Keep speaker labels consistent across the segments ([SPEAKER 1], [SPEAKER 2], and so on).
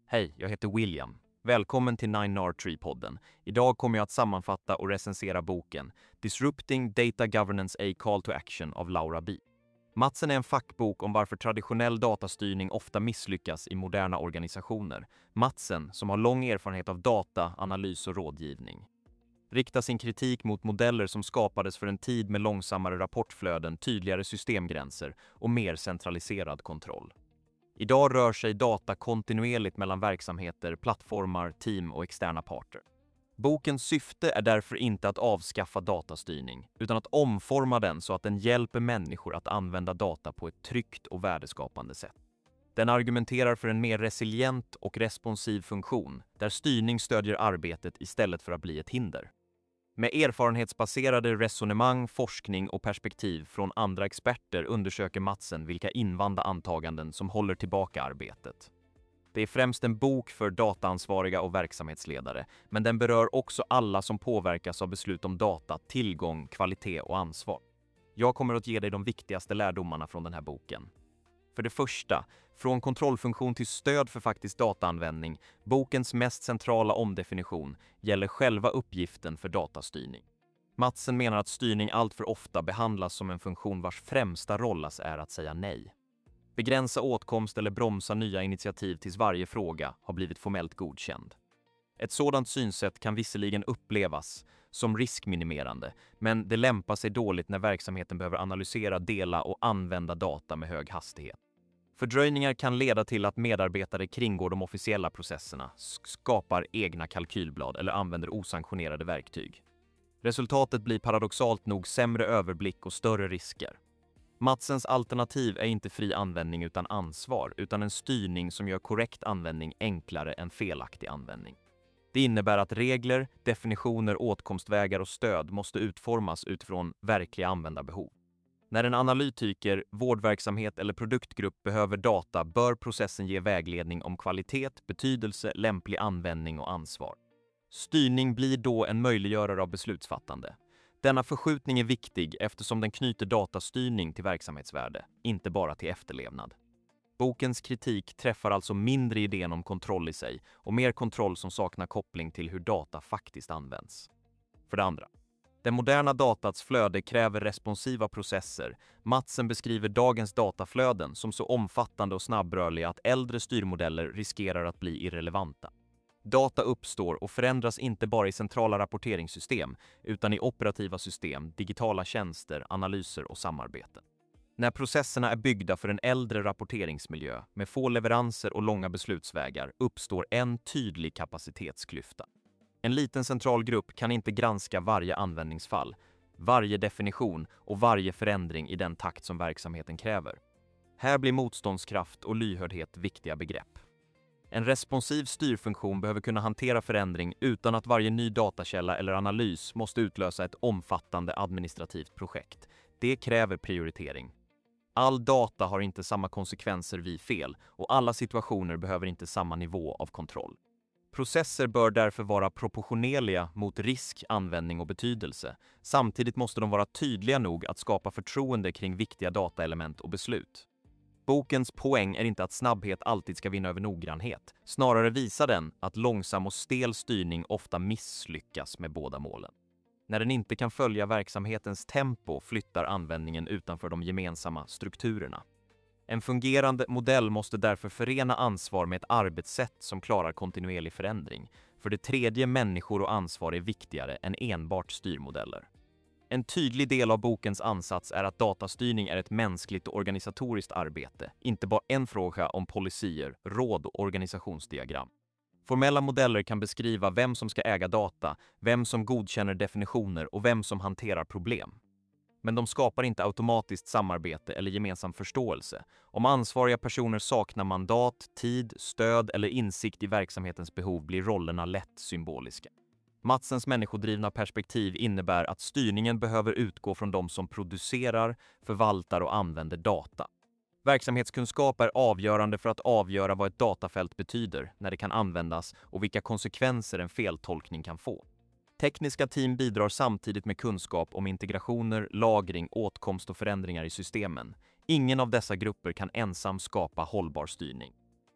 [SPEAKER 1] Hej, jag heter William. Välkommen till 9R3-podden. Idag kommer jag att sammanfatta och recensera boken Disrupting Data Governance: A Call to Action av Laura B. Matsen är en fackbok om varför traditionell datastyrning ofta misslyckas i moderna organisationer. Matsen, som har lång erfarenhet av data, analys och rådgivning, riktar sin kritik mot modeller som skapades för en tid med långsammare rapportflöden, tydligare systemgränser och mer centraliserad kontroll. Idag rör sig data kontinuerligt mellan verksamheter, plattformar, team och externa parter. Bokens syfte är därför inte att avskaffa datastyrning, utan att omforma den så att den hjälper människor att använda data på ett tryggt och värdeskapande sätt. Den argumenterar för en mer resilient och responsiv funktion, där styrning stödjer arbetet istället för att bli ett hinder. Med erfarenhetsbaserade resonemang, forskning och perspektiv från andra experter undersöker Matsen vilka invanda antaganden som håller tillbaka arbetet. Det är främst en bok för dataansvariga och verksamhetsledare, men den berör också alla som påverkas av beslut om data, tillgång, kvalitet och ansvar. Jag kommer att ge dig de viktigaste lärdomarna från den här boken. För det första, från kontrollfunktion till stöd för faktisk dataanvändning, bokens mest centrala omdefinition gäller själva uppgiften för datastyrning. Matsen menar att styrning alltför ofta behandlas som en funktion vars främsta roll är att säga nej. Begränsa åtkomst eller bromsa nya initiativ tills varje fråga har blivit formellt godkänd. Ett sådant synsätt kan visserligen upplevas som riskminimerande, men det lämpar sig dåligt när verksamheten behöver analysera, dela och använda data med hög hastighet. Fördröjningar kan leda till att medarbetare kringgår de officiella processerna, skapar egna kalkylblad eller använder osanktionerade verktyg. Resultatet blir paradoxalt nog sämre överblick och större risker. Matsens alternativ är inte fri användning utan ansvar, utan en styrning som gör korrekt användning enklare än felaktig användning. Det innebär att regler, definitioner, åtkomstvägar och stöd måste utformas utifrån verkliga användarbehov. När en analytiker, vårdverksamhet eller produktgrupp behöver data bör processen ge vägledning om kvalitet, betydelse, lämplig användning och ansvar. Styrning blir då en möjliggörare av beslutsfattande. Denna förskjutning är viktig eftersom den knyter datastyrning till verksamhetsvärde, inte bara till efterlevnad. Bokens kritik träffar alltså mindre idén om kontroll i sig och mer kontroll som saknar koppling till hur data faktiskt används. För det andra, den moderna datats flöde kräver responsiva processer. Matsen beskriver dagens dataflöden som så omfattande och snabbrörliga att äldre styrmodeller riskerar att bli irrelevanta. Data uppstår och förändras inte bara i centrala rapporteringssystem utan i operativa system, digitala tjänster, analyser och samarbeten. När processerna är byggda för en äldre rapporteringsmiljö med få leveranser och långa beslutsvägar uppstår en tydlig kapacitetsklyfta. En liten central grupp kan inte granska varje användningsfall, varje definition och varje förändring i den takt som verksamheten kräver. Här blir motståndskraft och lyhördhet viktiga begrepp. En responsiv styrfunktion behöver kunna hantera förändring utan att varje ny datakälla eller analys måste utlösa ett omfattande administrativt projekt. Det kräver prioritering. All data har inte samma konsekvenser vid fel och alla situationer behöver inte samma nivå av kontroll. Processer bör därför vara proportionerliga mot risk, användning och betydelse. Samtidigt måste de vara tydliga nog att skapa förtroende kring viktiga dataelement och beslut. Bokens poäng är inte att snabbhet alltid ska vinna över noggrannhet. Snarare visar den att långsam och stel styrning ofta misslyckas med båda målen. När den inte kan följa verksamhetens tempo flyttar användningen utanför de gemensamma strukturerna. En fungerande modell måste därför förena ansvar med ett arbetssätt som klarar kontinuerlig förändring. För det tredje, människor och ansvar är viktigare än enbart styrmodeller. En tydlig del av bokens ansats är att datastyrning är ett mänskligt och organisatoriskt arbete, inte bara en fråga om policyer, råd och organisationsdiagram. Formella modeller kan beskriva vem som ska äga data, vem som godkänner definitioner och vem som hanterar problem. Men de skapar inte automatiskt samarbete eller gemensam förståelse. Om ansvariga personer saknar mandat, tid, stöd eller insikt i verksamhetens behov blir rollerna lätt symboliska. Matsens människodrivna perspektiv innebär att styrningen behöver utgå från de som producerar, förvaltar och använder data. Verksamhetskunskap är avgörande för att avgöra vad ett datafält betyder, när det kan användas och vilka konsekvenser en feltolkning kan få. Tekniska team bidrar samtidigt med kunskap om integrationer, lagring, åtkomst och förändringar i systemen. Ingen av dessa grupper kan ensam skapa hållbar styrning.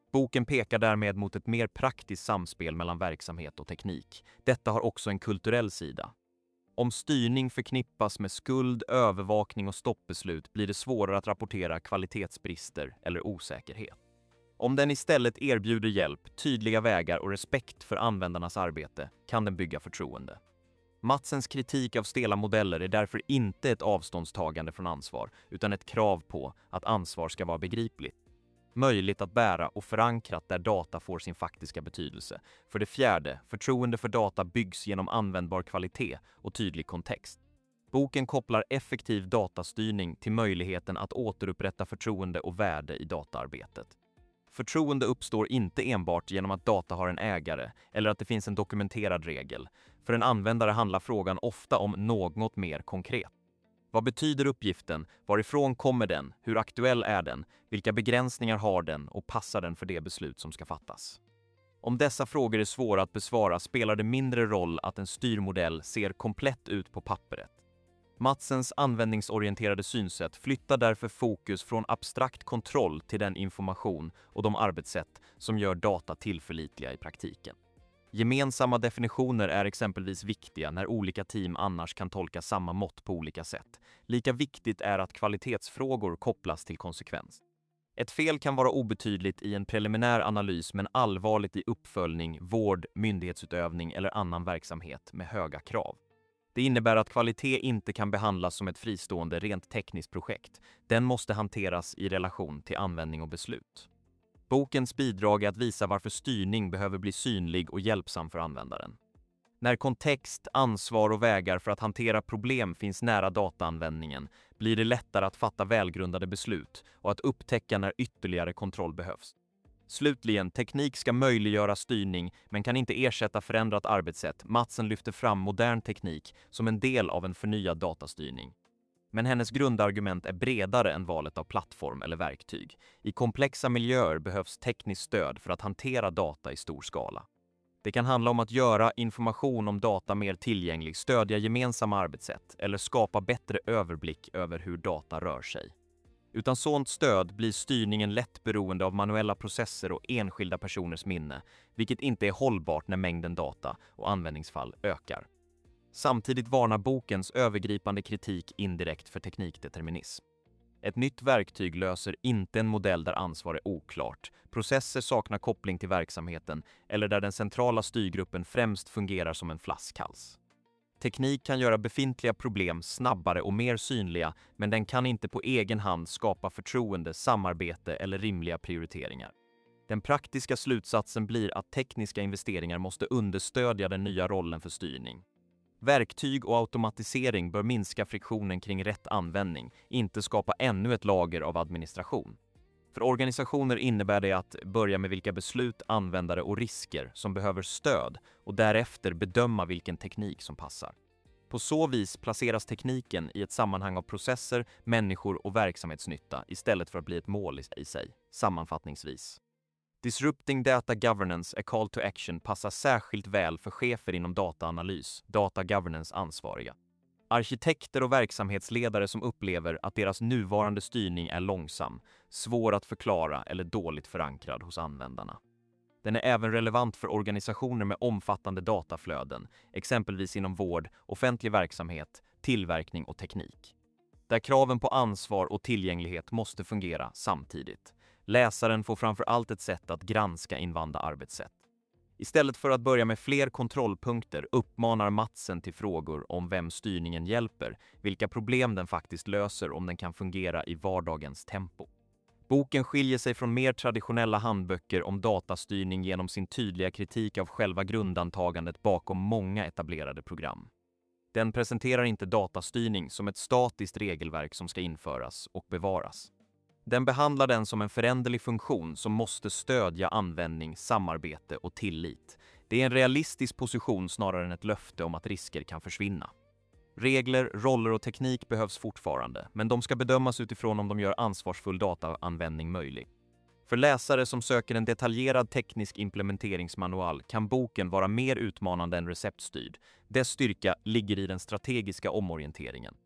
[SPEAKER 1] Boken pekar därmed mot ett mer praktiskt samspel mellan verksamhet och teknik. Detta har också en kulturell sida. Om styrning förknippas med skuld, övervakning och stoppbeslut blir det svårare att rapportera kvalitetsbrister eller osäkerhet. Om den istället erbjuder hjälp, tydliga vägar och respekt för användarnas arbete kan den bygga förtroende. Matsens kritik av stela modeller är därför inte ett avståndstagande från ansvar utan ett krav på att ansvar ska vara begripligt, möjligt att bära och förankrat där data får sin faktiska betydelse. För det fjärde, förtroende för data byggs genom användbar kvalitet och tydlig kontext. Boken kopplar effektiv datastyrning till möjligheten att återupprätta förtroende och värde i dataarbetet. Förtroende uppstår inte enbart genom att data har en ägare eller att det finns en dokumenterad regel. För en användare handlar frågan ofta om något mer konkret. Vad betyder uppgiften? Varifrån kommer den? Hur aktuell är den? Vilka begränsningar har den och passar den för det beslut som ska fattas? Om dessa frågor är svåra att besvara spelar det mindre roll att en styrmodell ser komplett ut på pappret. Matsens användningsorienterade synsätt flyttar därför fokus från abstrakt kontroll till den information och de arbetssätt som gör data tillförlitliga i praktiken. Gemensamma definitioner är exempelvis viktiga när olika team annars kan tolka samma mått på olika sätt. Lika viktigt är att kvalitetsfrågor kopplas till konsekvens. Ett fel kan vara obetydligt i en preliminär analys men allvarligt i uppföljning, vård, myndighetsutövning eller annan verksamhet med höga krav. Det innebär att kvalitet inte kan behandlas som ett fristående, rent tekniskt projekt. Den måste hanteras i relation till användning och beslut. Bokens bidrag är att visa varför styrning behöver bli synlig och hjälpsam för användaren. När kontext, ansvar och vägar för att hantera problem finns nära dataanvändningen blir det lättare att fatta välgrundade beslut och att upptäcka när ytterligare kontroll behövs. Slutligen, teknik ska möjliggöra styrning men kan inte ersätta förändrat arbetssätt. Matsen lyfter fram modern teknik som en del av en förnyad datastyrning. Men hennes grundargument är bredare än valet av plattform eller verktyg. I komplexa miljöer behövs tekniskt stöd för att hantera data i stor skala. Det kan handla om att göra information om data mer tillgänglig, stödja gemensamma arbetssätt eller skapa bättre överblick över hur data rör sig. Utan sådant stöd blir styrningen lätt beroende av manuella processer och enskilda personers minne, vilket inte är hållbart när mängden data och användningsfall ökar. Samtidigt varnar bokens övergripande kritik indirekt för teknikdeterminism. Ett nytt verktyg löser inte en modell där ansvar är oklart, processer saknar koppling till verksamheten eller där den centrala styrgruppen främst fungerar som en flaskhals. Teknik kan göra befintliga problem snabbare och mer synliga, men den kan inte på egen hand skapa förtroende, samarbete eller rimliga prioriteringar. Den praktiska slutsatsen blir att tekniska investeringar måste understödja den nya rollen för styrning. Verktyg och automatisering bör minska friktionen kring rätt användning, inte skapa ännu ett lager av administration. För organisationer innebär det att börja med vilka beslut, användare och risker som behöver stöd och därefter bedöma vilken teknik som passar. På så vis placeras tekniken i ett sammanhang av processer, människor och verksamhetsnytta istället för att bli ett mål i sig. Sammanfattningsvis. Disrupting Data Governance, a call to action passar särskilt väl för chefer inom dataanalys, data governance-ansvariga. Arkitekter och verksamhetsledare som upplever att deras nuvarande styrning är långsam, svår att förklara eller dåligt förankrad hos användarna. Den är även relevant för organisationer med omfattande dataflöden, exempelvis inom vård, offentlig verksamhet, tillverkning och teknik. Där kraven på ansvar och tillgänglighet måste fungera samtidigt. Läsaren får framför allt ett sätt att granska invanda arbetssätt. Istället för att börja med fler kontrollpunkter uppmanar Matsen till frågor om vem styrningen hjälper, vilka problem den faktiskt löser om den kan fungera i vardagens tempo. Boken skiljer sig från mer traditionella handböcker om datastyrning genom sin tydliga kritik av själva grundantagandet bakom många etablerade program. Den presenterar inte datastyrning som ett statiskt regelverk som ska införas och bevaras. Den behandlar den som en föränderlig funktion som måste stödja användning, samarbete och tillit. Det är en realistisk position snarare än ett löfte om att risker kan försvinna. Regler, roller och teknik behövs fortfarande, men de ska bedömas utifrån om de gör ansvarsfull dataanvändning möjlig. För läsare som söker en detaljerad teknisk implementeringsmanual kan boken vara mer utmanande än receptstyrd. Dess styrka ligger i den strategiska omorienteringen.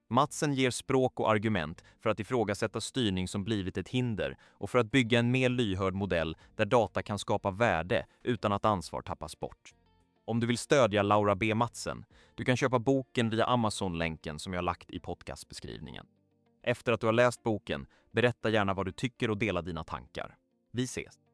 [SPEAKER 1] Madsen ger språk och argument för att ifrågasätta styrning som blivit ett hinder och för att bygga en mer lyhörd modell där data kan skapa värde utan att ansvar tappas bort. Om du vill stödja Laura B. Madsen, du kan köpa boken via Amazon-länken som jag lagt i podcastbeskrivningen. Efter att du har läst boken, berätta gärna vad du tycker och dela dina tankar. Vi ses!